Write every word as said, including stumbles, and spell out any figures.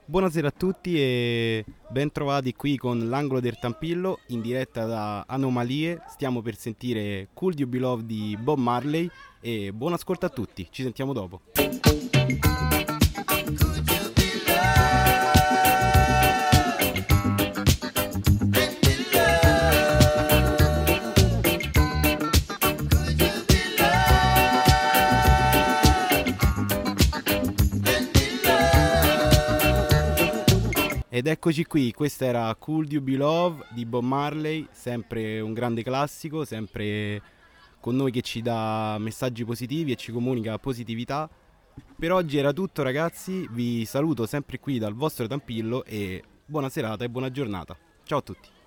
Buonasera a tutti e ben trovati qui con l'angolo del Tampillo in diretta da Anomalie. Stiamo per sentire Cool You Be Love di Bob Marley e buon ascolto a tutti, ci sentiamo dopo. Ed eccoci qui, questa era Cool You Be Love di Bob Marley, sempre un grande classico, sempre con noi che ci dà messaggi positivi e ci comunica positività. Per oggi era tutto ragazzi, vi saluto sempre qui dal vostro Tampillo e buona serata e buona giornata. Ciao a tutti.